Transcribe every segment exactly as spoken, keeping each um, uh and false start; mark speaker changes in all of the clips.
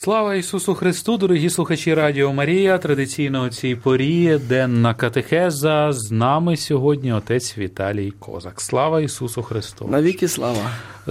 Speaker 1: Слава Ісусу Христу, дорогі слухачі Радіо Марія, традиційно у цій порі, денна катехеза, з нами сьогодні отець Віталій Козак. Слава Ісусу Христу!
Speaker 2: Навіки слава!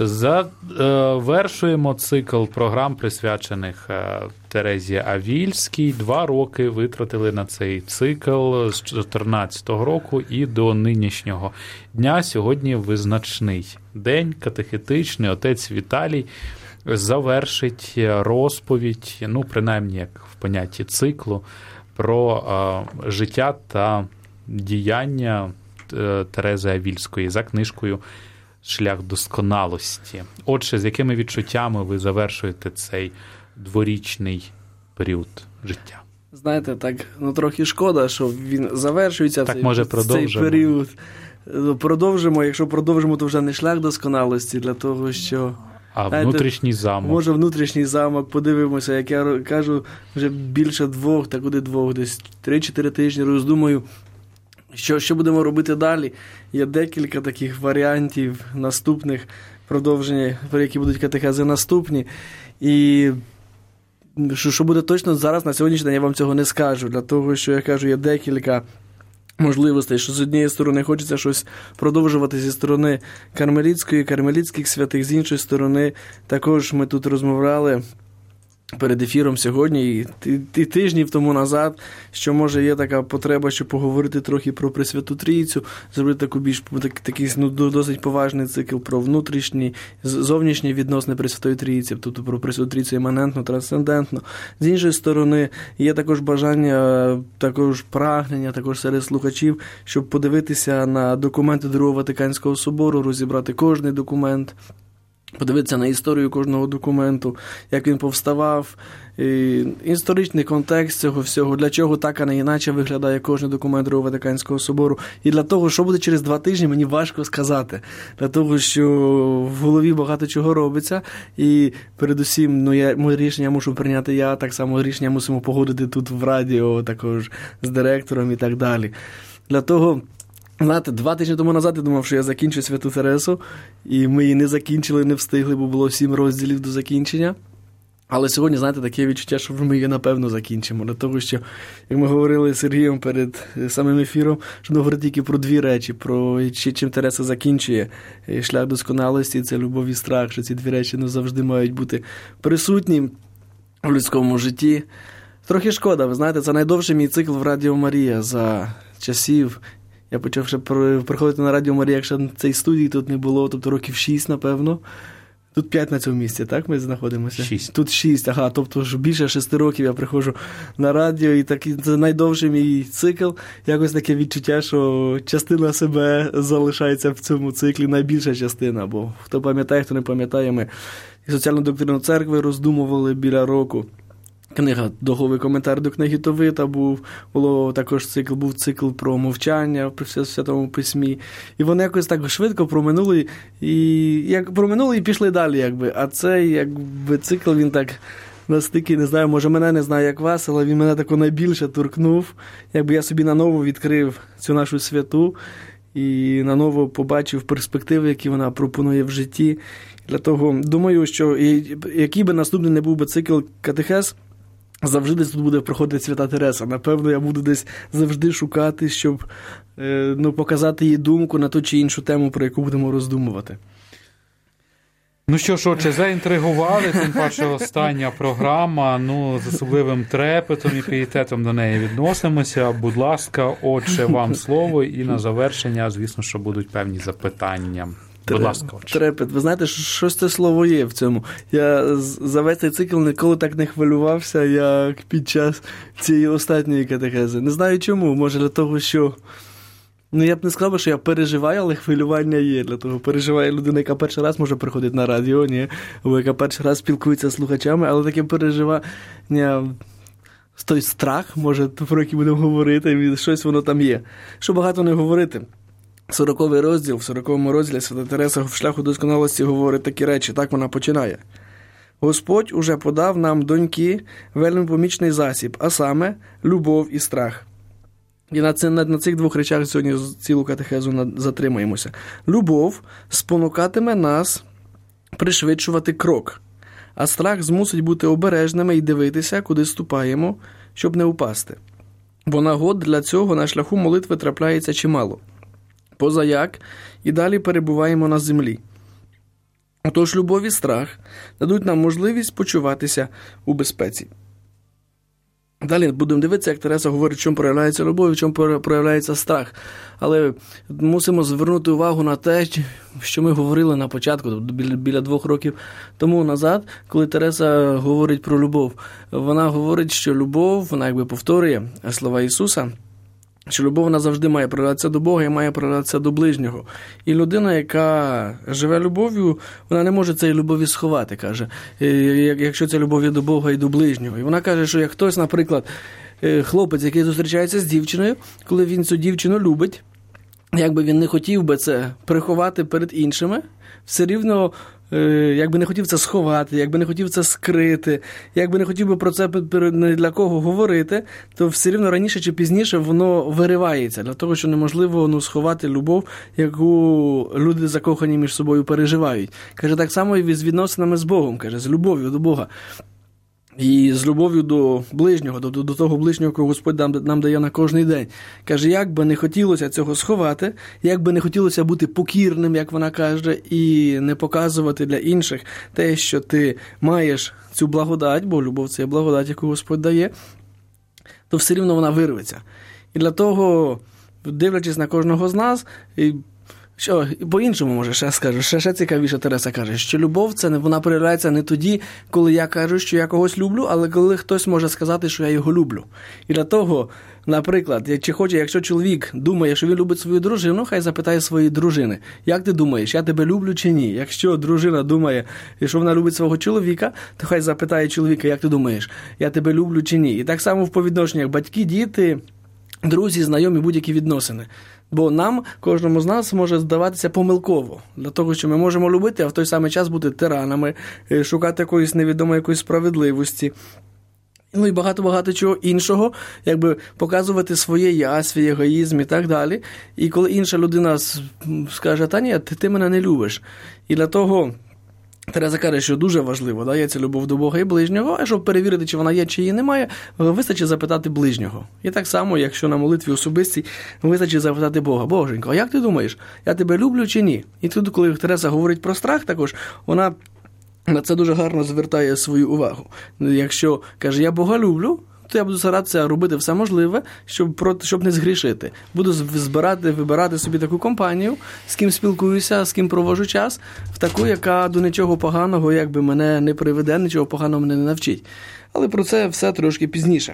Speaker 1: Завершуємо цикл програм, присвячених Терезі Авільській. Два роки витратили на цей цикл з чотирнадцятого року і до нинішнього дня. Сьогодні визначний день катехетичний. Отець Віталій завершить розповідь, ну, принаймні, як в понятті циклу, про е, життя та діяння Терези Авільської за книжкою «Шлях досконалості». Отже, з якими відчуттями ви завершуєте цей дворічний період життя?
Speaker 2: Знаєте, так, ну, трохи шкода, що він завершується,
Speaker 1: так,
Speaker 2: цей,
Speaker 1: може,
Speaker 2: цей період. Продовжимо, якщо продовжимо, то вже не шлях досконалості, для того, що...
Speaker 1: А знаєте, внутрішній замок.
Speaker 2: Може, внутрішній замок, подивимося, як я кажу, вже більше двох, так куди двох, десь три-чотири тижні роздумую, що, що будемо робити далі. Є декілька таких варіантів наступних продовження, про які будуть катехези наступні. І що, що буде точно зараз, на сьогоднішній день, я вам цього не скажу, для того, що, я кажу, є декілька можливостей, що з однієї сторони хочеться щось продовжувати зі сторони кармелітської, кармелітських святих, з іншої сторони також ми тут розмовляли перед ефіром сьогодні і, і, і тижнів тому назад, що, може, є така потреба, щоб поговорити трохи про Пресвяту Трійцю, зробити таку більш так, такий, ну, досить поважний цикл про внутрішні, зовнішні відносини Пресвятої Трійці, тобто про Пресвяту Трійцю іманентно, трансцендентно. З іншої сторони, є також бажання, також прагнення, також серед слухачів, щоб подивитися на документи Другого Ватиканського собору, розібрати кожний документ, подивитися на історію кожного документу, як він повставав, і історичний контекст цього всього, для чого так, а не іначе виглядає кожен документ Другого Ватиканського собору. І для того, що буде через два тижні, мені важко сказати. Для того, що в голові багато чого робиться, і передусім, ну, я, моє рішення мушу прийняти я, так само рішення мусимо погодити тут в радіо, також з директором і так далі. Для того... Знаєте, два тижні тому назад я думав, що я закінчу Святу Тересу, і ми її не закінчили, не встигли, бо було сім розділів до закінчення. Але сьогодні, знаєте, таке відчуття, що ми її, напевно, закінчимо. Для того, що, як ми говорили з Сергієм перед самим ефіром, що ми говоримо тільки про дві речі, про чим Тереса закінчує шлях досконалості, це любов і страх, що ці дві речі, ну, завжди мають бути присутні в людському житті. Трохи шкода, ви знаєте, це найдовший мій цикл в Радіо Марія за часів. Я почав ще приходити на Радіо Марія, якщо цієї студії тут не було, тобто років шість, напевно. Тут п'ять на цьому місці, так, ми знаходимося?
Speaker 1: Шість.
Speaker 2: Тут шість, ага, тобто ж більше шести років я приходжу на радіо, і так, це найдовший мій цикл. Якось таке відчуття, що частина себе залишається в цьому циклі, найбільша частина, бо хто пам'ятає, хто не пам'ятає, ми і соціальну доктрину церкви роздумували біля року. Книга «Духовий коментар до книги Товита» був, було також цикл, був цикл про мовчання в Святому Письмі. І вони якось так швидко проминули, і як проминули і пішли далі, якби. А цей, якби, цикл, він так настільки, не знаю, може мене, не знаю, як вас, але він мене тако найбільше торкнув. Якби я собі наново відкрив цю нашу святу і наново побачив перспективи, які вона пропонує в житті. Для того, думаю, що і, який би наступний не був би цикл катехез, завжди десь тут буде проходити Свята Тереса. Напевно, я буду десь завжди шукати, щоб е, ну, показати її думку на ту чи іншу тему, про яку будемо роздумувати.
Speaker 1: Ну що ж, отче, заінтригували, тим паче остання програма, ну, з особливим трепетом і пієтетом до неї відносимося. Будь ласка, отче, вам слово, і на завершення, звісно, що будуть певні запитання. Будь ласка, отче.
Speaker 2: Трепет. Ви знаєте, щось це слово є в цьому. Я за весь цей цикл ніколи так не хвилювався, як під час цієї останньої катехези. Не знаю чому. Може для того, що... Ну, я б не сказав, що я переживаю, але хвилювання є. Для того про людина, яка перший раз може приходити на радіо, ні? Або яка перший раз спілкується з слухачами, але таке переживання... Той страх, може, про який будемо говорити, щось воно там є. Що багато не говорити. Сороковий розділ, в сороковому розділі Свята Тереса в шляху досконалості говорить такі речі, так вона починає. Господь уже подав нам, доньки, вельми помічний засіб, а саме любов і страх. І на, це, на, на цих двох речах сьогодні цілу катехезу затримаємося. Любов спонукатиме нас пришвидшувати крок, А страх змусить бути обережними і дивитися, куди ступаємо, щоб не упасти. Бо нагод для цього на шляху молитви трапляється чимало. Позаяк і далі перебуваємо на землі. Отож, любов і страх дадуть нам можливість почуватися у безпеці. Далі будемо дивитися, як Тереса говорить, в чому проявляється любов і в чому проявляється страх. Але мусимо звернути увагу на те, що ми говорили на початку, біля двох років тому назад, коли Тереса говорить про любов. Вона говорить, що любов, вона якби повторює слова Ісуса, що любов вона завжди має проявлятися до Бога і має проявлятися до ближнього. І людина, яка живе любов'ю, вона не може цієї любові сховати, каже, якщо ця любов є до Бога і до ближнього. І вона каже, що як хтось, наприклад, хлопець, який зустрічається з дівчиною, коли він цю дівчину любить, якби він не хотів би це приховати перед іншими, все рівно, якби не хотів це сховати, якби не хотів це скрити, якби не хотів би про це не для кого говорити, то все рівно раніше чи пізніше воно виривається, для того, що неможливо ну, сховати любов, яку люди закохані між собою переживають. Каже, так само і з відносинами з Богом, каже, з любов'ю до Бога. І з любов'ю до ближнього, до, до того ближнього, якого Господь нам, нам дає на кожний день. Каже, як би не хотілося цього сховати, як би не хотілося бути покірним, як вона каже, і не показувати для інших те, що ти маєш цю благодать, бо любов – це є благодать, яку Господь дає, то все рівно вона вирветься. І для того, дивлячись на кожного з нас, і що, по-іншому, може, ще скажу, ще, ще цікавіше Тереса каже, що любов, це не, вона проявляється не тоді, коли я кажу, що я когось люблю, але коли хтось може сказати, що я його люблю. І для того, наприклад, чи хоче, якщо чоловік думає, що він любить свою дружину, хай запитає своєї дружини, як ти думаєш, я тебе люблю чи ні? Якщо дружина думає, що вона любить свого чоловіка, то хай запитає чоловіка, як ти думаєш, я тебе люблю чи ні? І так само в повідношеннях батьки, діти, друзі, знайомі, будь-які відносини. Бо нам, кожному з нас, може здаватися помилково. Для того, що ми можемо любити, а в той самий час бути тиранами, шукати якоїсь невідомої якоїсь справедливості. Ну і багато-багато чого іншого, якби показувати своє я, свій егоїзм і так далі. І коли інша людина скаже, та ні, ти, ти мене не любиш. І для того Тереза каже, що дуже важливо, да, є ця любов до Бога і ближнього, а щоб перевірити, чи вона є, чи її немає, вистачить запитати ближнього. І так само, якщо на молитві особистій, вистачить запитати Бога, Боженько, а як ти думаєш, я тебе люблю чи ні? І тут, коли Тереза говорить про страх також, вона на це дуже гарно звертає свою увагу. Якщо каже, я Бога люблю, то я буду старатися робити все можливе, щоб, щоб не згрішити. Буду збирати, вибирати собі таку компанію, з ким спілкуюся, з ким проводжу час, в таку, яка до нічого поганого якби мене не приведе, нічого поганого мене не навчить. Але про це все трошки пізніше.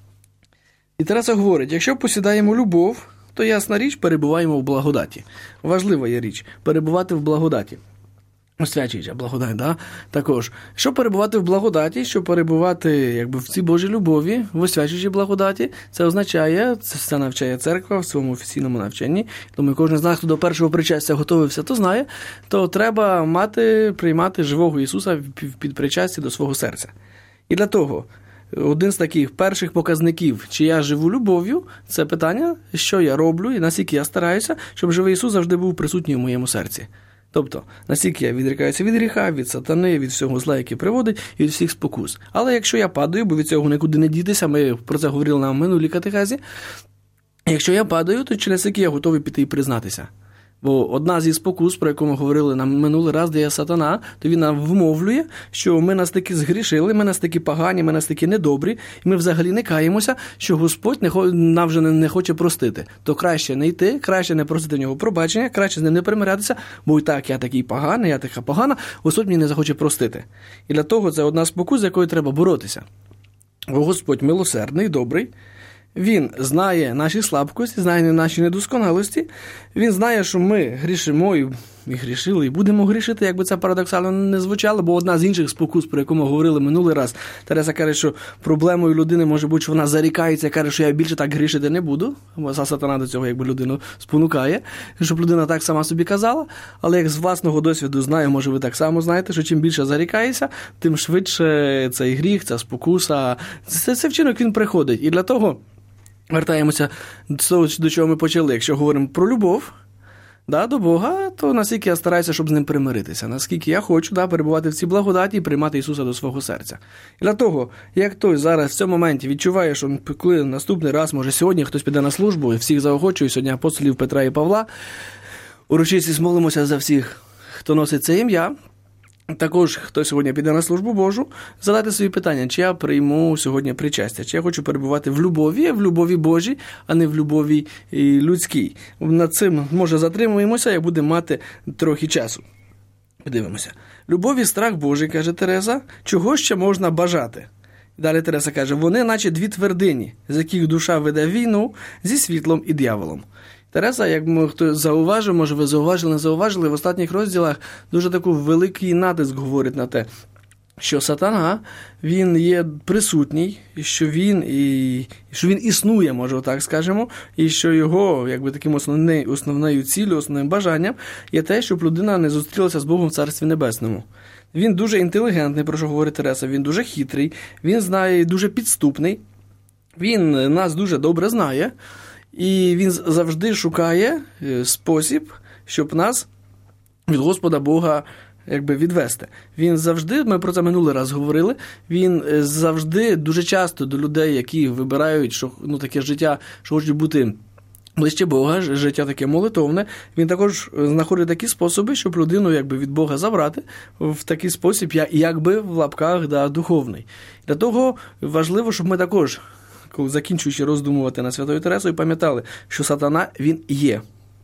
Speaker 2: І Тереса говорить, якщо посідаємо любов, то ясна річ, перебуваємо в благодаті. Важлива є річ – перебувати в благодаті. Освячуюча благодать, да? Також, щоб перебувати в благодаті, щоб перебувати якби, в цій Божій любові, в освячуючій благодаті, це означає, це, це навчає церква в своєму офіційному навчанні. Тому кожен з нас, хто до першого причастя готовився, то знає, то треба мати, приймати живого Ісуса під причасті до свого серця. І для того, один з таких перших показників, чи я живу любов'ю, це питання, що я роблю і наскільки я стараюся, щоб живий Ісус завжди був присутній у моєму серці. Тобто, наскільки я відрікаюся від гріха, від сатани, від всього зла, який приводить, і від всіх спокус. Але якщо я падаю, бо від цього нікуди не дітися, ми про це говорили на минулій катехезі, якщо я падаю, то через який я готовий піти і признатися. Бо одна зі спокус, про яку ми говорили на минулий раз, де є сатана, то він нам вмовлює, що ми настільки згрішили, ми настільки погані, ми настільки недобрі, і ми взагалі не каємося, що Господь не, нам вже не, не хоче простити. То краще не йти, краще не просити в нього пробачення, краще з ним не примирятися, бо і так, я такий поганий, я така погана, Господь мені не захоче простити. І для того це одна спокус, з якою треба боротися. Бо Господь милосердний, добрий, Він знає наші слабкості, знає наші недосконалості. Він знає, що ми грішимо і, і грішили, і будемо грішити, якби це парадоксально не звучало, бо одна з інших спокус, про яку ми говорили минулий раз, Тереса каже, що проблемою людини може бути, що вона зарікається, каже, що я більше так грішити не буду, бо сатана до цього якби людину спонукає, щоб людина так сама собі казала, але як з власного досвіду знаю, може ви так само знаєте, що чим більше зарікаєшся, тим швидше цей гріх, ця спокуса, це, це вчинок він приходить. І для того вертаємося до того, до чого ми почали. Якщо говоримо про любов, да, до Бога, то наскільки я стараюся, щоб з ним примиритися, наскільки я хочу да, перебувати в цій благодаті і приймати Ісуса до свого серця. І для того, як хтось зараз в цьому моменті відчуває, що коли наступний раз, може сьогодні хтось піде на службу, і всіх заохочую, сьогодні апостолів Петра і Павла, урочисті молимося за всіх, хто носить це ім'я. Також, хто сьогодні піде на службу Божу, задати собі питання, чи я прийму сьогодні причастя, чи я хочу перебувати в любові, в любові Божій, а не в любові людській. Над цим, може, затримуємося і будемо мати трохи часу. Подивимося. Любов і страх Божий, каже Тереза, чого ще можна бажати? Далі Тереза каже, вони наче дві твердині, з яких душа веде війну зі світлом і дияволом. Тереза, як ми хто зауважив, може ви зауважили, не зауважили, в останніх розділах дуже таку великий натиск говорить на те, що сатана, він є присутній, що він, і, що він існує, може так скажемо, і що його, якби таким основною, основною ціллю, основним бажанням є те, щоб людина не зустрілася з Богом в Царстві Небесному. Він дуже інтелігентний, про що говорить Тереза, він дуже хитрий, він знає, дуже підступний, він нас дуже добре знає, і він завжди шукає спосіб, щоб нас від Господа Бога якби відвести. Він завжди, ми про це минулий раз говорили, він завжди дуже часто до людей, які вибирають що, ну, таке життя, що хочуть бути ближче Бога, життя таке молитовне, він також знаходить такі способи, щоб людину якби від Бога забрати в такий спосіб, якби в лапках да, духовний. Для того важливо, щоб ми також, закінчуючи роздумувати над Святою Тересою, пам'ятали, що сатана, він є.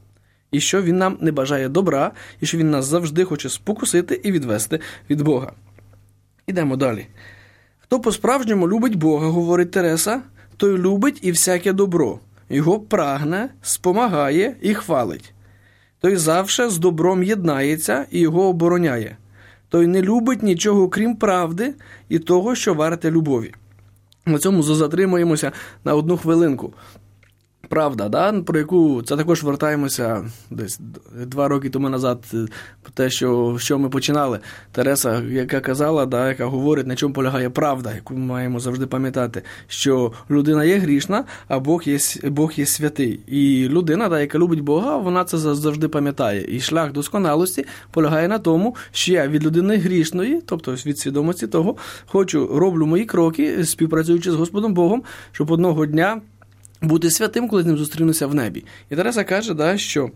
Speaker 2: І що він нам не бажає добра, і що він нас завжди хоче спокусити і відвести від Бога. Ідемо далі. Хто по-справжньому любить Бога, говорить Тереса, той любить і всяке добро. Його прагне, спомагає і хвалить. Той завше з добром єднається і його обороняє. Той не любить нічого, крім правди і того, що варте любові. На цьому затримуємося на одну хвилинку. Правда, да? Про яку це також вертаємося десь два роки тому назад, про те, що, що ми починали. Тереса, яка казала, да, яка говорить, на чому полягає правда, яку ми маємо завжди пам'ятати, що людина є грішна, а Бог є, Бог є святий. І людина, да, яка любить Бога, вона це завжди пам'ятає. І шлях досконалості полягає на тому, що я від людини грішної, тобто від свідомості того, хочу, роблю мої кроки, співпрацюючи з Господом Богом, щоб одного дня бути святим, коли з ним зустрінуся в небі. І Тереса каже, да, що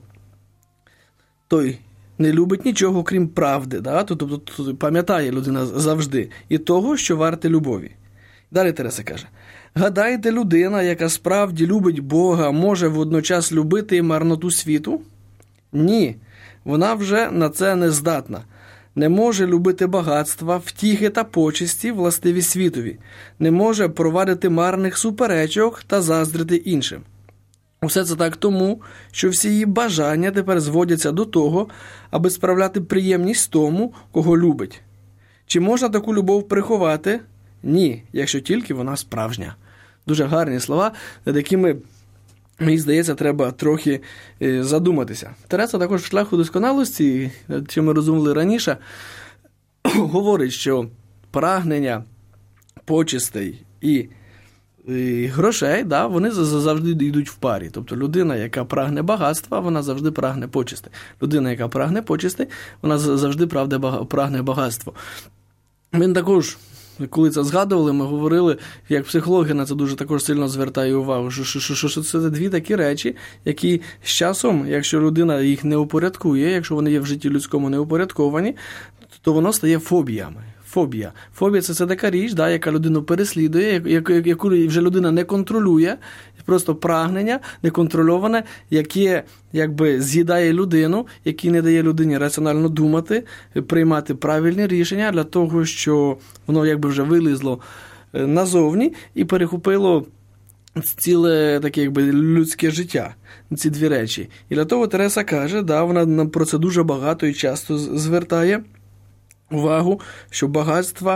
Speaker 2: той не любить нічого, крім правди. Да? Тобто пам'ятає людина завжди. І того, що варте любові. Далі Тереса каже, гадаєте, людина, яка справді любить Бога, може водночас любити марноту світу? Ні, вона вже на це не здатна. Не може любити багатства, втіхи та почесті, властиві світові. Не може провадити марних суперечок та заздрити іншим. Усе це так тому, що всі її бажання тепер зводяться до того, аби справляти приємність тому, кого любить. Чи можна таку любов приховати? Ні, якщо тільки вона справжня. Дуже гарні слова, над якими, мені здається, треба трохи задуматися. Тереса також в шляху досконалості, що ми розуміли раніше, говорить, що прагнення почестей і, і грошей, да, вони завжди йдуть в парі. Тобто людина, яка прагне багатства, вона завжди прагне почестей. Людина, яка прагне почестей, вона завжди прагне багатство. Він також, коли це згадували, ми говорили, як психологи на це дуже також сильно звертає увагу, що, що, що, що це дві такі речі, які з часом, якщо людина їх не упорядкує, якщо вони є в житті людському не упорядковані, то воно стає фобіями. Фобія. Фобія – це, це така річ, да, яка людину переслідує, яку, яку вже людина не контролює, просто прагнення неконтрольоване, яке якби з'їдає людину, яке не дає людині раціонально думати, приймати правильні рішення для того, що воно якби вже вилізло назовні і перехопило ціле таке якби людське життя, ці дві речі. І для того Тереса каже, да, вона нам про це дуже багато і часто звертає увагу, що багатства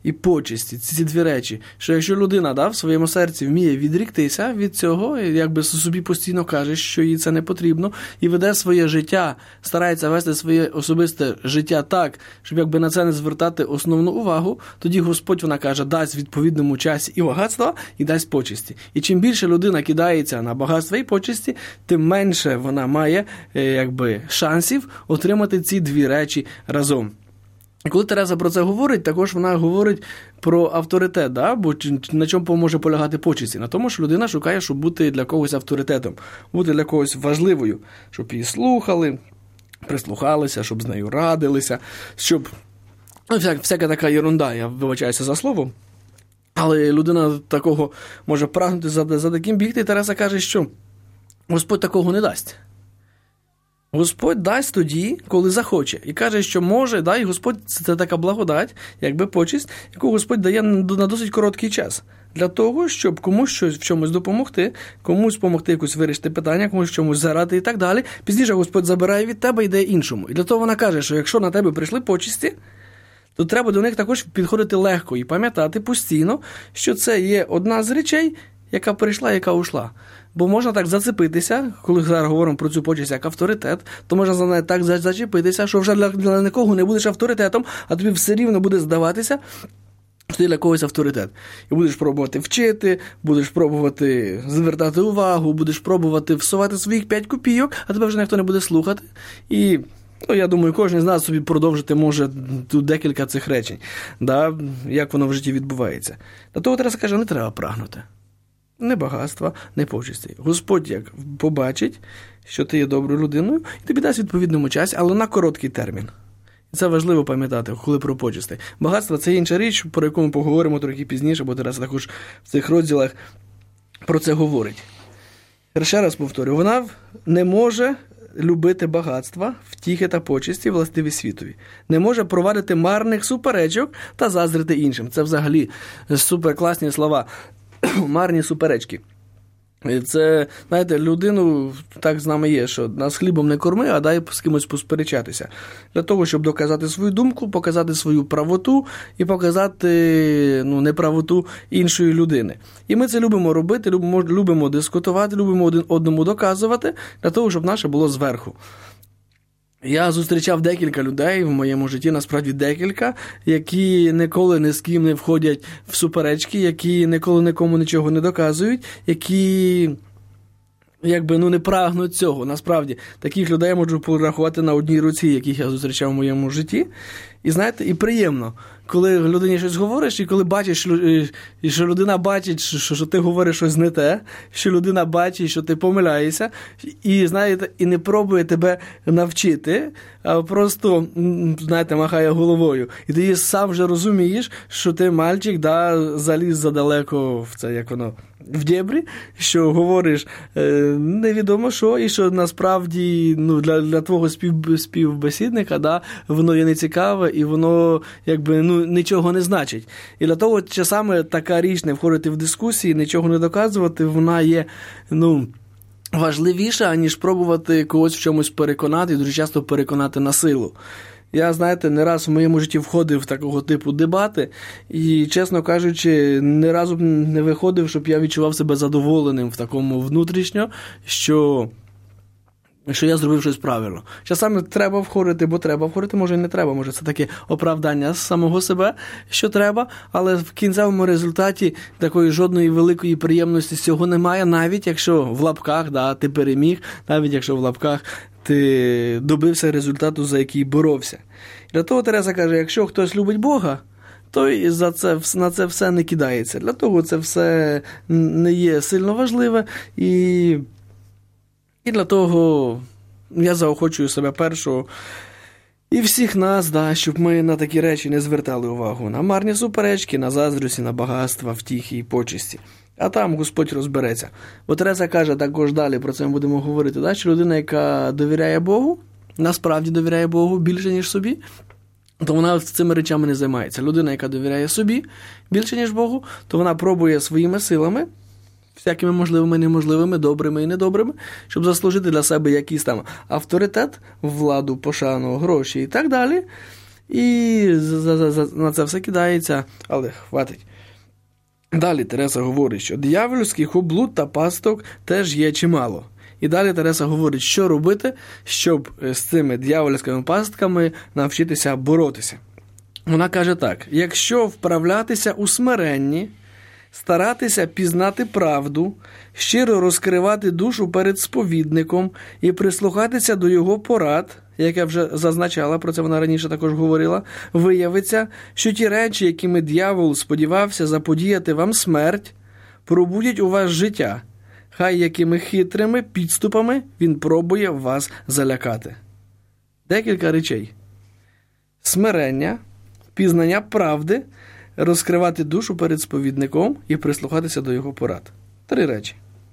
Speaker 2: і почесті, ці дві речі, що якщо людина да, в своєму серці вміє відріктися від цього, якби собі постійно каже, що їй це не потрібно, і веде своє життя, старається вести своє особисте життя так, щоб якби на це не звертати основну увагу, тоді Господь, вона каже, дасть в відповідному часі і багатства, і дасть почесті. І чим більше людина кидається на багатство і почесті, тим менше вона має якби шансів отримати ці дві речі разом. І коли Тереза про це говорить, також вона говорить про авторитет, да? Бо на чому може полягати почесті? На тому, що людина шукає, щоб бути для когось авторитетом, бути для когось важливою, щоб її слухали, прислухалися, щоб з нею радилися, щоб... Ну, всяка, всяка така єрунда, я вибачаюся за слово, але людина такого може прагнути за, за таким бігти, і Тереза каже, що Господь такого не дасть. Господь дасть тоді, коли захоче. І каже, що може, да, і Господь, це така благодать, якби почесть, яку Господь дає на досить короткий час. Для того, щоб комусь щось в чомусь допомогти, комусь допомогти якось вирішити питання, комусь в чомусь заради і так далі. Пізніше Господь забирає від тебе і дає іншому. І для того вона каже, що якщо на тебе прийшли почесті, то треба до них також підходити легко і пам'ятати постійно, що це є одна з речей, яка прийшла, яка ушла. Бо можна так зацепитися, коли зараз говоримо про цю почесть як авторитет, то можна за неї так зачепитися, що вже для, для нікого не будеш авторитетом, а тобі все рівно буде здаватися, що ти для когось авторитет. І будеш пробувати вчити, будеш пробувати звертати увагу, будеш пробувати всувати своїх п'ять копійок, а тебе вже ніхто не буде слухати. І... Ну, я думаю, кожен з нас собі продовжити може тут декілька цих речень, да, як воно в житті відбувається. До того Тереза каже, не треба прагнути. Не багатства, не почесті. Господь як побачить, що ти є доброю людиною, і тобі дасть відповідному часі, але на короткий термін. І це важливо пам'ятати, коли про почесті. Багатство – це інша річ, про яку ми поговоримо трохи пізніше, бо Тереза також в цих розділах про це говорить. Ще раз повторю, вона не може любити багатства, втіхи та почесті властиві світові. Не може провадити марних суперечок та заздрити іншим. Це взагалі суперкласні слова. Марні суперечки. Це, знаєте, людину так з нами є, що нас хлібом не корми, а дай з кимось посперечатися. Для того, щоб доказати свою думку, показати свою правоту і показати ну, неправоту іншої людини. І ми це любимо робити, любимо, любимо дискутувати, любимо один одному доказувати, для того, щоб наше було зверху. Я зустрічав декілька людей в моєму житті, насправді декілька, які ніколи ні з ким не входять в суперечки, які ніколи нікому нічого не доказують, які якби ну не прагнуть цього. Насправді, таких людей я можу порахувати на одній руці, яких я зустрічав в моєму житті. І знаєте, і приємно, коли людині щось говориш, і коли бачиш, що людина бачить, що, що ти говориш щось не те, що людина бачить, що ти помиляєшся, і, знаєте, і не пробує тебе навчити, а просто, знаєте, махає головою. І ти сам вже розумієш, що ти, мальчик, да, заліз задалеко в це, як воно, в дєбрі, що говориш е, невідомо що, і що насправді ну, для, для твого спів, співбесідника да, воно є нецікаве, і воно якби ну, нічого не значить. І для того часами така річ не входити в дискусії, нічого не доказувати, вона є ну, важливіша, ніж пробувати когось в чомусь переконати, і дуже часто переконати на силу. Я, знаєте, не раз в моєму житті входив в такого типу дебати і, чесно кажучи, не разу не виходив, щоб я відчував себе задоволеним в такому внутрішньо, що, що я зробив щось правильно. Часами треба входити, бо треба входити, може і не треба, може це таке оправдання з самого себе, що треба, але в кінцевому результаті такої жодної великої приємності з цього немає, навіть якщо в лапках да, ти переміг, навіть якщо в лапках ти добився результату, за який боровся. Для того Тереза каже, якщо хтось любить Бога, то і за це, на це все не кидається. Для того це все не є сильно важливе. І, і для того я заохочую себе першого і всіх нас, да, щоб ми на такі речі не звертали увагу. На марні суперечки, на заздрості, на багатства, втіхи і почесті. А там Господь розбереться. Бо Тереза каже також далі, про це ми будемо говорити, да, що людина, яка довіряє Богу, насправді довіряє Богу більше, ніж собі, то вона цими речами не займається. Людина, яка довіряє собі більше, ніж Богу, то вона пробує своїми силами, всякими можливими, неможливими, добрими і недобрими, щоб заслужити для себе якийсь там авторитет, владу, пошану, гроші і так далі. І на це все кидається, але хватить. Далі Тереса говорить, що диявольських облуд та пасток теж є чимало. І далі Тереса говорить, що робити, щоб з цими диявольськими пастками навчитися боротися. Вона каже так: якщо вправлятися у смиренні, старатися пізнати правду, щиро розкривати душу перед сповідником і прислухатися до його порад, як я вже зазначала, про це вона раніше також говорила, виявиться, що ті речі, якими диявол сподівався заподіяти вам смерть, пробудять у вас життя, хай якими хитрими підступами він пробує вас залякати. Декілька речей. Смирення, пізнання правди, розкривати душу перед сповідником і прислухатися до його порад. Три речі.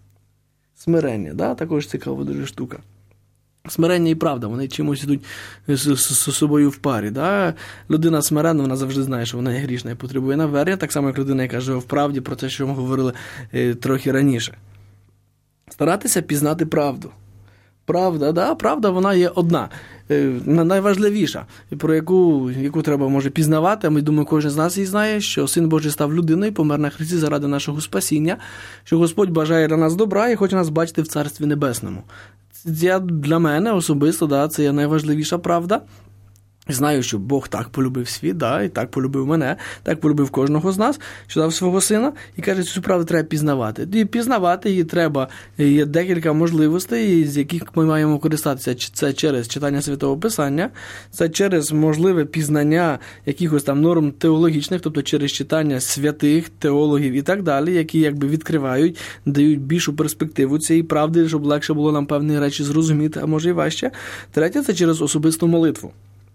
Speaker 2: Смирення, да? Також цікава дуже штука. Смирення і правда, вони чимось йдуть з, з, з собою в парі. Да? Людина смиренна, вона завжди знає, що вона є грішна і потребує навернення, так само, як людина, яка живе в правді, про те, що ми говорили е, трохи раніше. Старатися пізнати правду. Правда, да, правда, вона є одна, найважливіша, про яку, яку треба, може, пізнавати. Ми, думаю, кожен з нас її знає, що Син Божий став людиною, помер на хресті заради нашого спасіння, що Господь бажає для нас добра і хоче нас бачити в Царстві Небесному. Це для мене особисто, да, це є найважливіша правда. Знаю, що Бог так полюбив світ, да, і так полюбив мене, так полюбив кожного з нас, що дав свого сина, і каже, цю правду треба пізнавати. І пізнавати її треба, є декілька можливостей, з яких ми маємо користатися. Це через читання Святого Писання, це через можливе пізнання якихось там норм теологічних, тобто через читання святих, теологів і так далі, які якби відкривають, дають більшу перспективу цієї правди, щоб легше було нам певні речі зрозуміти, а може і важче. Третє – це через особисту молитву.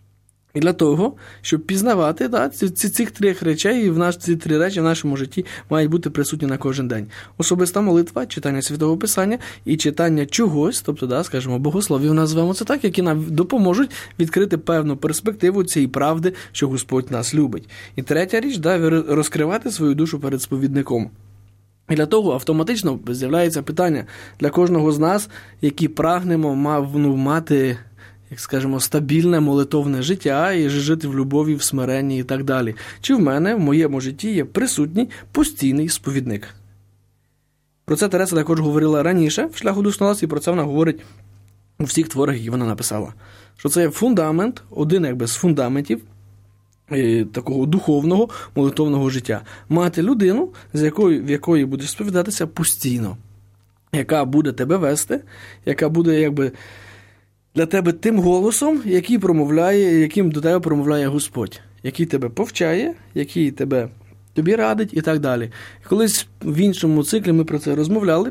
Speaker 2: І для того, щоб пізнавати, да, ці, ці, цих трьох речей, і в наш, ці три речі в нашому житті мають бути присутні на кожен день. Особиста молитва, читання Святого Писання і читання чогось, тобто, да, скажімо, богословів назвемо це так, які нам допоможуть відкрити певну перспективу цієї правди, що Господь нас любить. І третя річ, да, розкривати свою душу перед сповідником. І для того автоматично з'являється питання для кожного з нас, які прагнемо мав, ну, мати, як скажемо, стабільне молитовне життя і жити в любові, в смиренні і так далі. Чи в мене, в моєму житті є присутній постійний сповідник? Про це Тереса також говорила раніше в «Шляху досконалості», і про це вона говорить у всіх творах, які вона написала. Що це є фундамент, один якби з фундаментів такого духовного, молитовного життя. Мати людину, з якою, в якої будеш сповідатися постійно, яка буде тебе вести, яка буде якби для тебе тим голосом, який промовляє, яким до тебе промовляє Господь, який тебе повчає, який тебе тобі радить і так далі. Колись в іншому циклі ми про це розмовляли,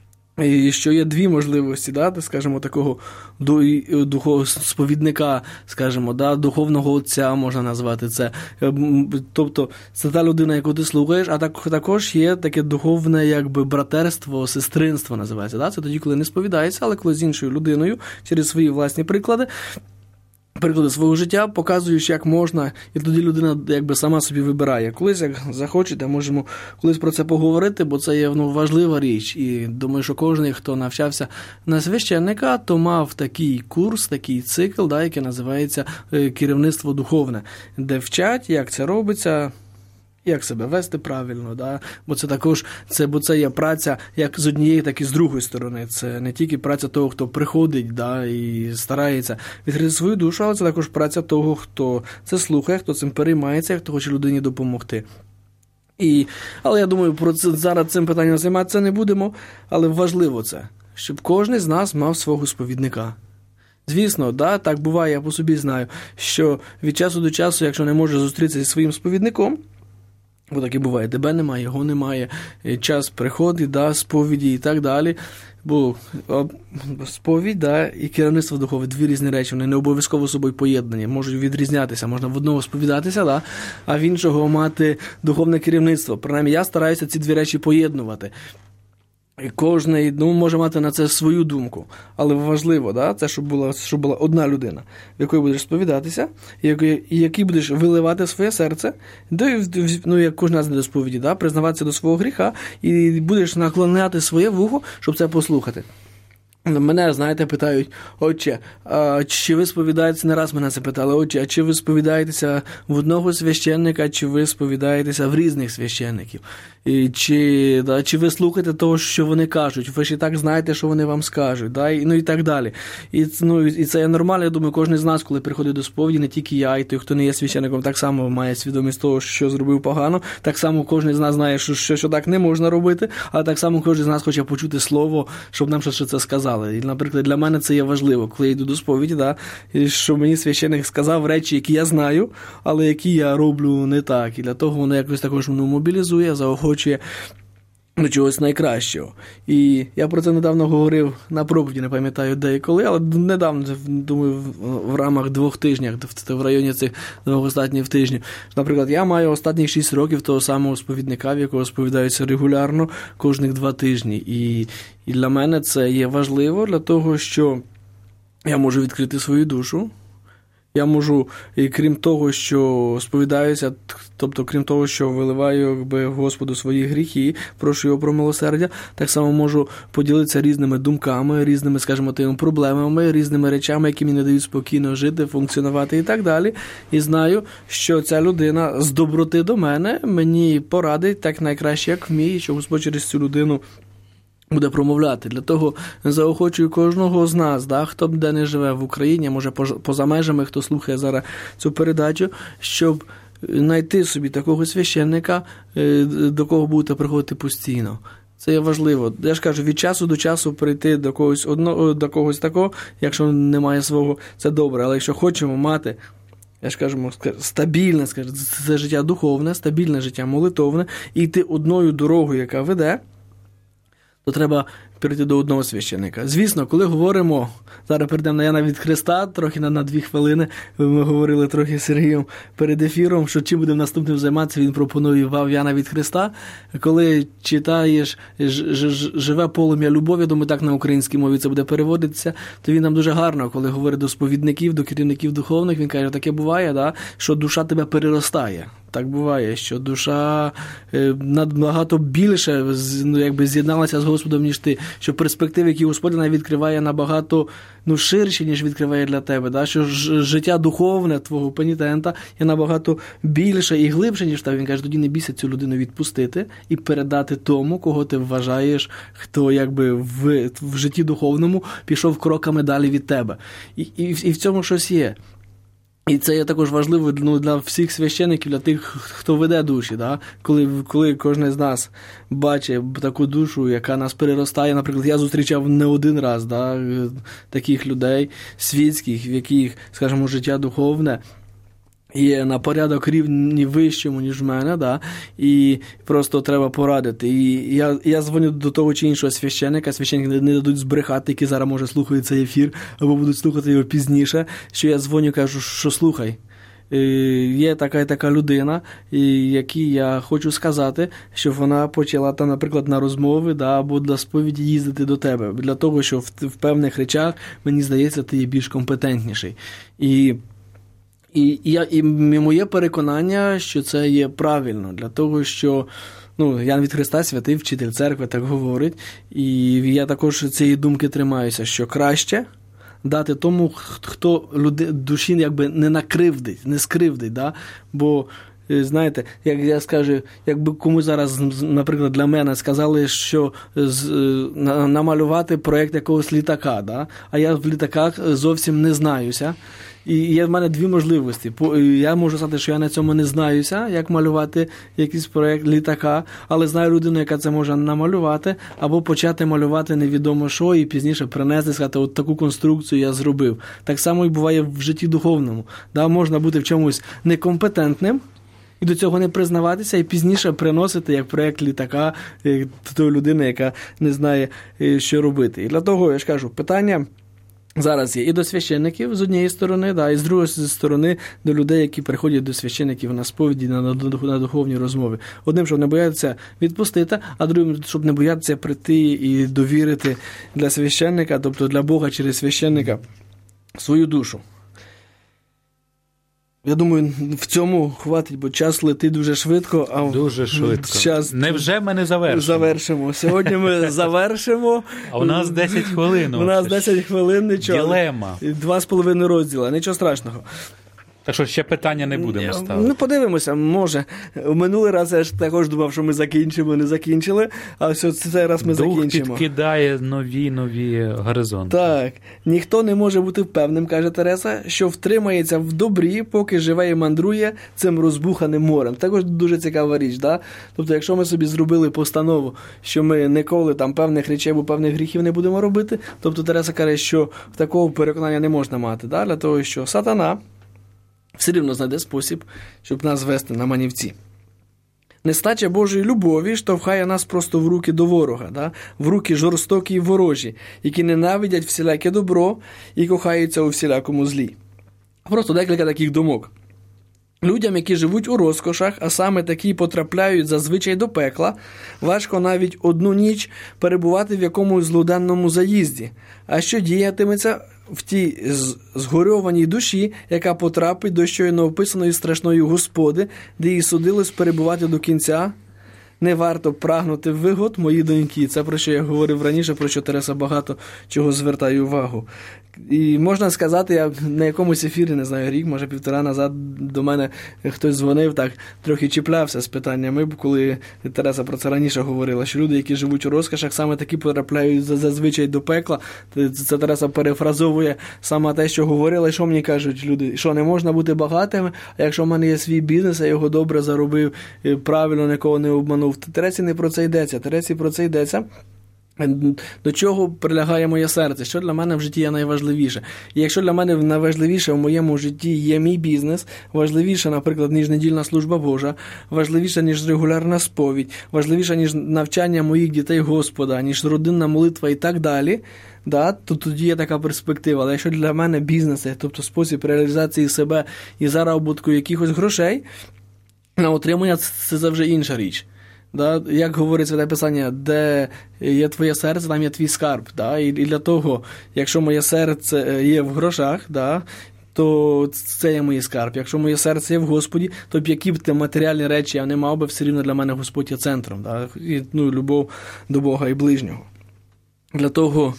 Speaker 2: і що є дві можливості, да, скажімо, такого духовного сповідника, скажімо, да, духовного отця можна назвати це. Тобто це та людина, яку ти слухаєш, а так, також є таке духовне якби братерство, сестринство називається. Да? Це тоді, коли не сповідається, але коли з іншою людиною через свої власні приклади, приклади свого життя, показуєш, як можна, і тоді людина якби сама собі вибирає. Колись, як захочете, можемо колись про це поговорити, бо це є, ну, важлива річ. І думаю, що кожен, хто навчався на священника, то мав такий курс, такий цикл, да, який називається «Керівництво духовне», де вчать, як це робиться, як себе вести правильно, да? Бо це також, це, бо це є праця як з однієї, так і з другої сторони. Це не тільки праця того, хто приходить, да, і старається відкрити свою душу, але це також праця того, хто це слухає, хто цим переймається, хто хоче людині допомогти. І, але я думаю, про це, зараз цим питанням займатися не будемо, але важливо це, щоб кожен з нас мав свого сповідника. Звісно, да, так буває, я по собі знаю, що від часу до часу, якщо не може зустрітися зі своїм сповідником, бо так і буває, тебе немає, його немає, час приходить, да, сповіді і так далі. Бо сповідь, да, і керівництво духове – дві різні речі, вони не обов'язково з собою поєднані, можуть відрізнятися. Можна в одного сповідатися, да, а в іншого мати духовне керівництво. Принаймні, я стараюся ці дві речі поєднувати. І кожен, ну, може мати на це свою думку, але важливо, да, це, щоб була, щоб була одна людина, в якої будеш сповідатися, і якій будеш виливати своє серце, ну, як кожен раз до сповіді, да, признаватися до свого гріха, і будеш наклоняти своє вухо, щоб це послухати. Мене, знаєте, питають: отче, а чи ви сповідаєтеся, не раз мене це питали, отче, а чи ви сповідаєтеся в одного священника, чи ви сповідаєтеся в різних священників? І чи, да, чи ви слухаєте того, що вони кажуть? Ви ж і так знаєте, що вони вам скажуть, да? І, ну і так далі. І, ну, і це є нормально, я думаю, кожен з нас, коли приходить до сповіді, не тільки я, і той, хто не є священником, так само має свідомість того, що зробив погано, так само кожен з нас знає, що, що, що так не можна робити, а так само кожен з нас хоче почути слово, щоб нам щось це сказали. І, наприклад, для мене це є важливо, коли я йду до сповіді, да, і що мені священник сказав речі, які я знаю, але які я роблю не так. І для того воно якось також ну, мобілізує, заохочує до чогось найкращого. І я про це недавно говорив на проповіді, не пам'ятаю де і коли, але недавно, думаю, в рамках двох тижнів, в районі цих двох останніх тижнів. Наприклад, я маю останні шість років того самого сповідника, в якого сповідаюся регулярно кожних два тижні. І, і для мене це є важливо, для того, що я можу відкрити свою душу. Я можу, і крім того, що сповідаюся, тобто крім того, що виливаю якби, Господу свої гріхи, прошу його про милосердя, так само можу поділитися різними думками, різними, скажімо, тими проблемами, різними речами, які мені не дають спокійно жити, функціонувати і так далі. І знаю, що ця людина з доброти до мене мені порадить так найкраще, як вміє, що Господь через цю людину буде промовляти. Для того заохочую кожного з нас, да, хто б де не живе в Україні, може поза межами, хто слухає зараз цю передачу, щоб знайти собі такого священника, до кого будете приходити постійно. Це є важливо. Я ж кажу, від часу до часу прийти до когось одного, до когось такого, якщо немає свого, це добре. Але якщо хочемо мати, я ж кажу, стабільне, скажу, це життя духовне, стабільне життя молитовне, і йти одною дорогою, яка веде, то треба перейти до одного священника. Звісно, коли говоримо, зараз перейдемо на Яна від Христа, трохи на, на дві хвилини, ми говорили трохи з Сергієм перед ефіром, що чим будемо наступним займатися, він пропонував Яна від Христа. Коли читаєш ж, ж, «Живе полум'я любові», думаю, так на українській мові це буде переводитися, то він нам дуже гарно, коли говорить до сповідників, до керівників духовних, він каже, таке буває, да, що душа тебе переростає. Так буває, що душа набагато більше ну, якби з'єдналася з Господом, ніж ти. Що перспективи, які Господь навіть відкриває набагато ну, ширші, ніж відкриває для тебе. Да? Що ж, життя духовне твого пенітента є набагато більше і глибше, ніж так. Він каже, тоді не бійся цю людину відпустити і передати тому, кого ти вважаєш, хто якби в, в житті духовному пішов кроками далі від тебе. І, і, і в цьому щось є. І це є також важливо ну, для всіх священиків, для тих, хто веде душі. Да? Коли, коли кожен з нас бачить таку душу, яка нас переростає. Наприклад, я зустрічав не один раз да, таких людей світських, в яких, скажімо, життя духовне є на порядок рівні вищому, ніж в мене, да? І просто треба порадити. І я, я дзвоню до того чи іншого священника, священники не дадуть збрехати, які зараз, може, слухають цей ефір, або будуть слухати його пізніше, що я дзвоню, кажу, що слухай, є така і така людина, і якій я хочу сказати, щоб вона почала, там, наприклад, на розмови да, або для сповіді їздити до тебе, для того, що в, в певних речах, мені здається, ти є більш компетентніший. І І, і, я, і моє переконання, що це є правильно, для того, що ну, Ян від Христа, святий вчитель церкви, так говорить, і я також цієї думки тримаюся, що краще дати тому, хто люди, душі якби не накривдить, не скривдить, да? Бо знаєте, як я скажу, якби комусь зараз, наприклад, для мене сказали, що з, на, намалювати проєкт якогось літака, да? А я в літаках зовсім не знаюся. І є в мене дві можливості. Я можу сказати, що я на цьому не знаюся, як малювати якийсь проєкт літака, але знаю людину, яка це може намалювати, або почати малювати невідомо що, і пізніше принести, сказати, от таку конструкцію я зробив. Так само і буває в житті духовному. Да, можна бути в чомусь некомпетентним, і до цього не признаватися, і пізніше приносити як проєкт літака тої людини, яка не знає, що робити. І для того, я ж кажу, питання зараз є і до священників з однієї сторони, да, і з другої сторони до людей, які приходять до священників на сповіді, на, на, на духовні розмови. Одним, щоб не боятися відпустити, а другим, щоб не боятися прийти і довірити для священника, тобто для Бога через священника, свою душу. Я думаю, в цьому хватить, бо час летить дуже швидко. А
Speaker 1: дуже швидко.
Speaker 2: Час...
Speaker 1: Невже ми не завершимо?
Speaker 2: Завершимо. Сьогодні ми завершимо.
Speaker 1: А у нас десять хвилин.
Speaker 2: У нас десять хвилин, нічого.
Speaker 1: Дилема.
Speaker 2: Два з половиною розділа, нічого страшного.
Speaker 1: Так що ще питання не будемо ставити.
Speaker 2: Ну, подивимося, може. В минулий раз я ж також думав, що ми закінчимо, не закінчили, а все цей раз ми
Speaker 1: Дух
Speaker 2: закінчимо.
Speaker 1: Дух підкидає нові-нові горизонти.
Speaker 2: Так. Ніхто не може бути впевненим, каже Тереса, що втримається в добрі, поки живе і мандрує цим розбуханим морем. Також дуже цікава річ, да? Тобто, якщо ми собі зробили постанову, що ми ніколи там певних речей або певних гріхів не будемо робити, тобто Тереса каже, що такого переконання не можна мати, да? Для того, що сатана все рівно знайде спосіб, щоб нас вести на манівці. Нестача Божої любові штовхає нас просто в руки до ворога, да? В руки жорстокі і ворожі, які ненавидять всіляке добро і кохаються у всілякому злі. Просто декілька таких думок. Людям, які живуть у розкошах, а саме такі потрапляють зазвичай до пекла, важко навіть одну ніч перебувати в якомусь злоденному заїзді. А що діятиметься в тій згорьованій душі, яка потрапить до щойно описаної страшної господи, де їй судилось перебувати до кінця? Не варто прагнути вигод, мої доньки. Це про що я говорив раніше, про що Тереса багато чого звертає увагу. І можна сказати, я на якомусь ефірі, не знаю, рік, може півтора назад до мене хтось дзвонив, так трохи чіплявся з питаннями, коли Тереса про це раніше говорила, що люди, які живуть у розкошах, саме такі потрапляють зазвичай до пекла. Це Тереса перефразовує саме те, що говорила, і що мені кажуть люди, що не можна бути багатими, а якщо в мене є свій бізнес, я його добре заробив, правильно, нікого не обманув. Тересі не про це йдеться, Тересі про це йдеться. До чого прилягає моє серце? Що для мене в житті є найважливіше? І якщо для мене найважливіше в моєму житті є мій бізнес, важливіше, наприклад, ніж недільна служба Божа, важливіше, ніж регулярна сповідь, важливіше, ніж навчання моїх дітей Господа, ніж родинна молитва і так далі, да, то тоді є така перспектива. Але якщо для мене бізнес, тобто спосіб реалізації себе і заробітку якихось грошей, на отримання це завжди інша річ. Да, як говорить Святе Писання, де є твоє серце, там є твій скарб. Да? І для того, якщо моє серце є в грошах, да, то це є моє скарб. Якщо моє серце є в Господі, то б які б ти матеріальні речі я не мав би, все рівно для мене Господь є центром. Да? І, ну, любов до Бога і ближнього. Для того,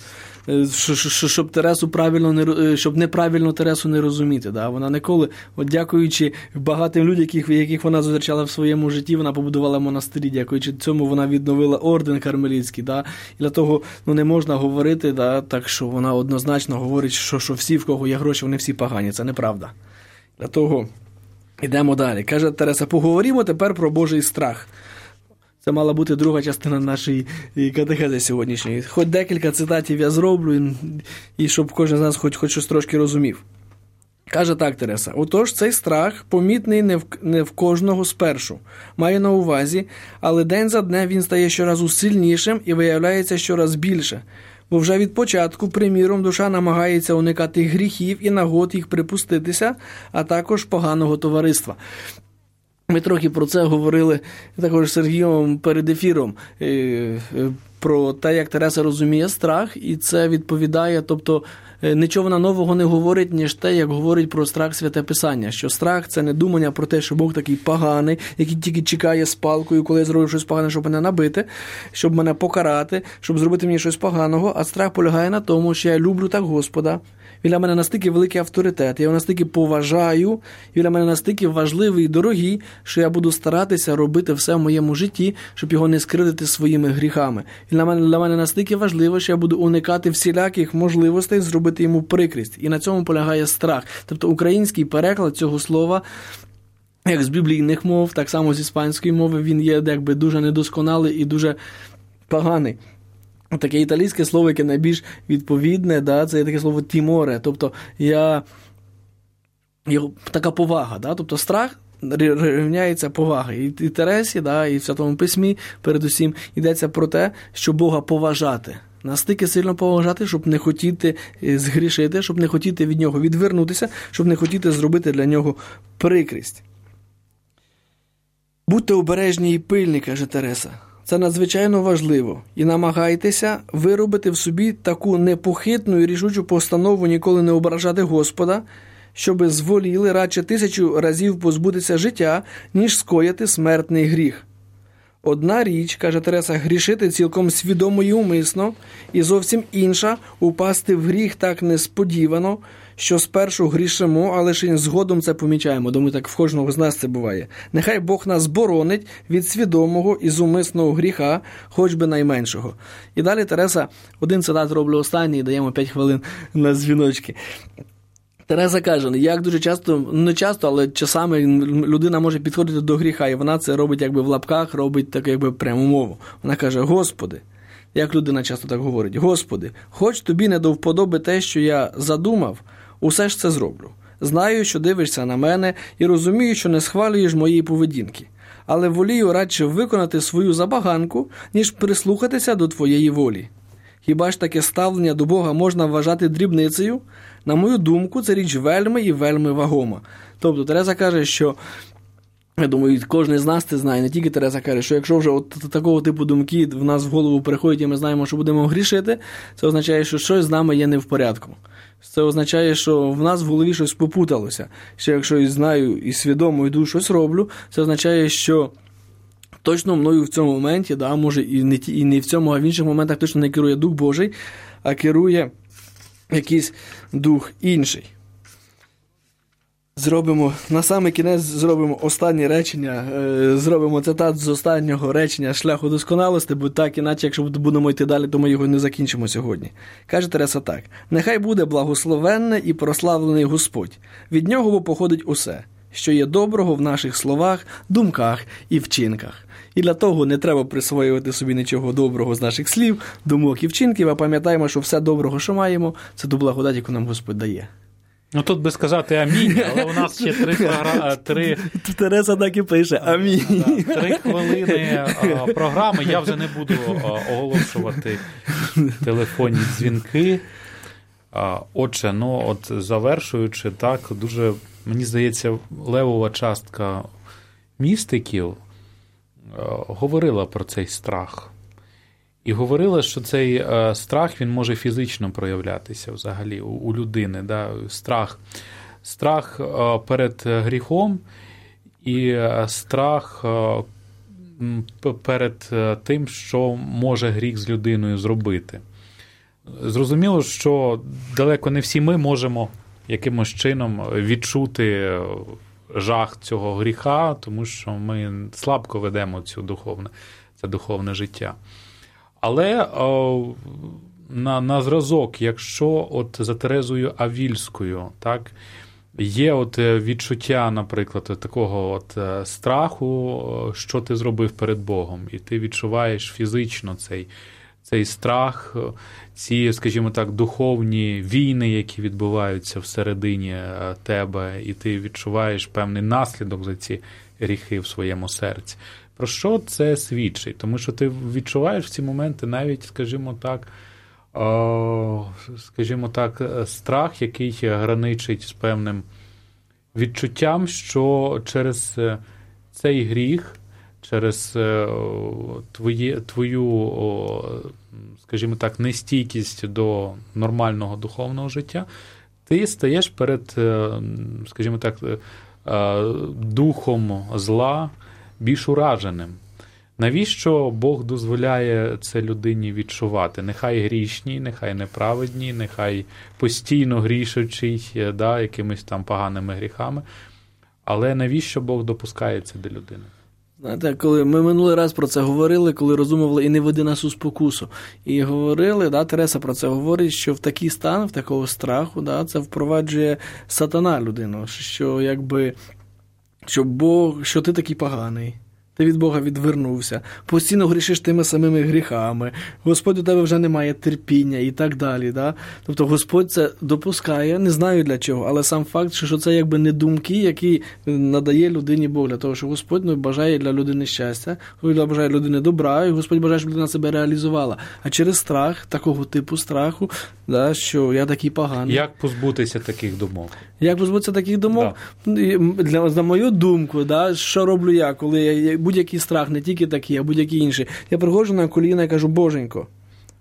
Speaker 2: щоб Тересу правильно не, щоб неправильно Тересу не розуміти. Да? Вона ніколи, от дякуючи багатим людям, яких, яких вона зустрічала в своєму житті, вона побудувала монастирі, дякуючи цьому вона відновила орден кармелітський. Да? І для того ну, не можна говорити, да, так, що вона однозначно говорить, що, що всі, в кого є гроші, вони всі погані. Це неправда. Для того йдемо далі. Каже Тереса, поговоримо тепер про Божий страх. Це мала бути друга частина нашої катехези сьогоднішньої. Хоч декілька цитатів я зроблю, і щоб кожен з нас хоч, хоч щось трошки розумів. Каже так Тереса, отож цей страх помітний не в, не в кожного спершу. Маю на увазі, але день за днем він стає щоразу сильнішим і виявляється щораз більше. Бо вже від початку, приміром, душа намагається уникати гріхів і нагод їх припуститися, а також поганого товариства. Ми трохи про це говорили також з Сергієм перед ефіром, про те, як Тереса розуміє страх, і це відповідає, тобто нічого вона нового не говорить, ніж те, як говорить про страх Святе Писання, що страх – це не думання про те, що Бог такий поганий, який тільки чекає з палкою, коли я зроблю щось погане, щоб мене набити, щоб мене покарати, щоб зробити мені щось поганого, а страх полягає на тому, що я люблю так Господа, він для мене настільки великий авторитет, я його настільки поважаю, він для мене настільки важливий і дорогий, що я буду старатися робити все в моєму житті, щоб його не скривдити своїми гріхами. Він для мене, для мене настільки важливо, що я буду уникати всіляких можливостей зробити йому прикрість. І на цьому полягає страх. Тобто український переклад цього слова, як з біблійних мов, так само з іспанської мови, він є якби дуже недосконалий і дуже поганий. Таке італійське слово, яке найбільш відповідне, да, це є таке слово «тіморе», тобто я, я така повага, да, тобто страх рівняється повага. І, і Тересі, да, і в Святому Письмі передусім йдеться про те, що Бога поважати. Настільки сильно поважати, щоб не хотіти згрішити, щоб не хотіти від нього відвернутися, щоб не хотіти зробити для нього прикрість. Будьте обережні і пильні, каже Тереса. Це надзвичайно важливо. І намагайтеся виробити в собі таку непохитну і рішучу постанову ніколи не ображати Господа, щоби зволіли радше тисячу разів позбутися життя, ніж скояти смертний гріх. Одна річ, каже Тереса, грішити цілком свідомо і умисно, і зовсім інша – упасти в гріх так несподівано, що спершу грішимо, але ж і згодом це помічаємо. Думаю, так в кожного з нас це буває. Нехай Бог нас боронить від свідомого і зумисного гріха, хоч би найменшого. І далі Тереса, один цитат роблю останній, даємо п'ять хвилин на дзвіночки. Тереса каже, як дуже часто, не часто, але часами людина може підходити до гріха, і вона це робить якби в лапках, робить таку якби пряму мову. Вона каже, Господи, як людина часто так говорить, Господи, хоч тобі не до вподоби те, що я задумав, усе ж це зроблю. Знаю, що дивишся на мене і розумію, що не схвалюєш моєї поведінки, але волію радше виконати свою забаганку, ніж прислухатися до твоєї волі. Хіба ж таке ставлення до Бога можна вважати дрібницею? На мою думку, це річ вельми і вельми вагома. Тобто Тереза каже, що, я думаю, кожен з нас це знає, не тільки Тереза каже, що якщо вже от такого типу думки в нас в голову приходять і ми знаємо, що будемо грішити, це означає, що щось з нами є не в порядку. Це означає, що в нас в голові щось попуталося. Що якщо я знаю і свідомо йду щось роблю, це означає, що точно мною в цьому моменті, да, може і не, ті, і не в цьому, а в інших моментах точно не керує Дух Божий, а керує якийсь дух інший. Зробимо, на самий кінець зробимо останнє речення, е, зробимо цитат з останнього речення «Шляху досконалості», бо так, іначе, якщо будемо йти далі, то ми його не закінчимо сьогодні. Каже Тереса так: «Нехай буде благословенне і прославлений Господь. Від нього походить усе, що є доброго в наших словах, думках і вчинках». І для того не треба присвоювати собі нічого доброго з наших слів, думок і вчинків, а пам'ятаємо, що все доброго, що маємо, це ту благодать, яку нам Господь дає.
Speaker 1: Ну, тут би сказати амінь, але у нас ще три... три...
Speaker 2: Тереса так і пише амінь.
Speaker 1: Да, три хвилини програми, я вже не буду оголошувати телефонні дзвінки. Отже, ну, от завершуючи, так, дуже, мені здається, левова частка містиків говорила про цей страх. І говорила, що цей е, страх, він може фізично проявлятися взагалі у, у людини. Да? Страх, страх е, перед гріхом і е, страх е, перед е, тим, що може гріх з людиною зробити. Зрозуміло, що далеко не всі ми можемо якимось чином відчути жах цього гріха, тому що ми слабко ведемо цю духовне, це духовне життя. Але о, на, на зразок, якщо от за Терезою Авільською, так, є от відчуття, наприклад, такого от страху, що ти зробив перед Богом, і ти відчуваєш фізично цей, цей страх, ці, скажімо так, духовні війни, які відбуваються всередині тебе, і ти відчуваєш певний наслідок за ці гріхи в своєму серці. Про що це свідчить? Тому що ти відчуваєш в ці моменти навіть, скажімо так, скажімо так, страх, який граничить з певним відчуттям, що через цей гріх, через твої, твою, скажімо так, нестійкість до нормального духовного життя, ти стаєш перед, скажімо так, духом зла більш ураженим. Навіщо Бог дозволяє це людині відчувати? Нехай грішній, нехай неправедній, нехай постійно грішучий, да, якимись там поганими гріхами. Але навіщо Бог допускає це до людини?
Speaker 2: Знаєте, коли ми минулий раз про це говорили, коли роздумували «І не веди нас у спокусу». І говорили, да, Тереса про це говорить, що в такий стан, в такого страху, да, це впроваджує сатана людину, що якби, що Бог, що ти такий поганий. Ти від Бога відвернувся, постійно грішиш тими самими гріхами, Господь у тебе вже немає терпіння і так далі. Да? Тобто Господь це допускає, не знаю для чого, але сам факт, що це якби не думки, які надає людині Бог, для того, що Господь ну, бажає для людини щастя, Господь бажає людини добра, і Господь бажає, щоб людина себе реалізувала. А через страх, такого типу страху, да, що я такий поганий.
Speaker 1: Як позбутися таких думок?
Speaker 2: Як позбутися таких думок? Да. Для, на мою думку, да, що роблю я, коли я будь-який страх, не тільки такий, а будь-який інший. Я приходжу на коліна і кажу: Боженько,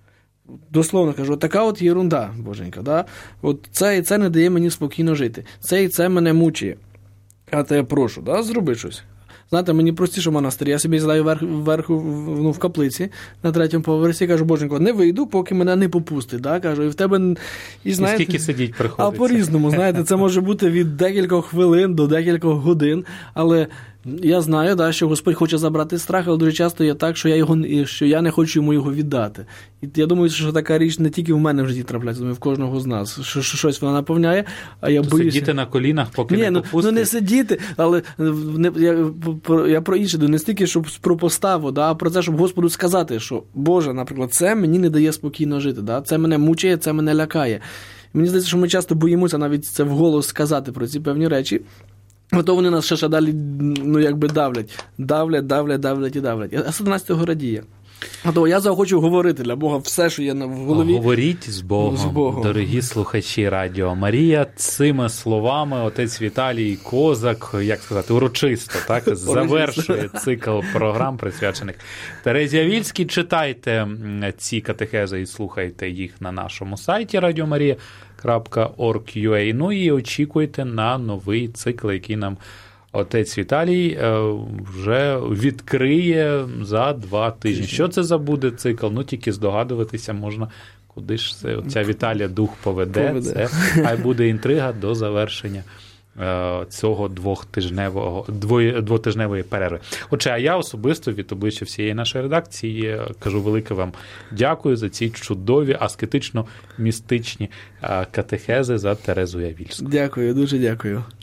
Speaker 2: дословно кажу, така от єрунда, боженька, да? От це і це не дає мені спокійно жити. Це і це мене мучає. А те я прошу, да? Зроби щось. Знаєте, мені простіше в монастирі. Я собі злаю вверх, вверху ну, в каплиці на третьому поверсі, кажу, боженько, не вийду, поки мене не попустить. Да? Кажу, і в тебе... І, знаєте,
Speaker 1: і скільки сидіть приходиться?
Speaker 2: А по-різному, знаєте, це може бути від декількох хвилин до декількох годин, але я знаю, да, що Господь хоче забрати страх, але дуже часто є так, що я, його, що я не хочу йому його віддати. І я думаю, що така річ не тільки в мене в житті трапляється, думаю, в кожного з нас. Що, що щось вона наповняє, а я
Speaker 1: То
Speaker 2: боюся.
Speaker 1: Сидіти на колінах, поки
Speaker 2: Ні,
Speaker 1: не
Speaker 2: ну,
Speaker 1: попустить?
Speaker 2: ну не сидіти, але не, я, я про інше, не стільки, щоб про поставу, да, а про це, щоб Господу сказати, що, Боже, наприклад, це мені не дає спокійно жити, да, це мене мучає, це мене лякає. І мені здається, що ми часто боїмося навіть це вголос сказати про ці певні речі. А то вони нас ще, ще далі, ну, якби давлять. Давлять, давлять, давлять і давлять. А Сатана з цього радіє. А то я захочу говорити для Бога все, що є в голові.
Speaker 1: Говоріть з Богом,
Speaker 2: з Богом,
Speaker 1: дорогі слухачі Радіо Марія. Цими словами отець Віталій Козак, як сказати, урочисто, так, завершує цикл програм, присвячених Терезі Авільській. Читайте ці катехези і слухайте їх на нашому сайті радіо марія крапка орг крапка ю а. Ну і очікуйте на новий цикл, який нам отець Віталій вже відкриє за два тижні. Що це за буде цикл? Ну, тільки здогадуватися можна, куди ж це, ця Віталія дух поведе. поведе. Це хай буде інтрига до завершення цього двохтижневого, двоє, двотижневої перерви. Отже, а я особисто від обличчя всієї нашої редакції кажу велике вам дякую за ці чудові аскетично-містичні катехези за Терезу Авільську.
Speaker 2: Дякую, дуже дякую.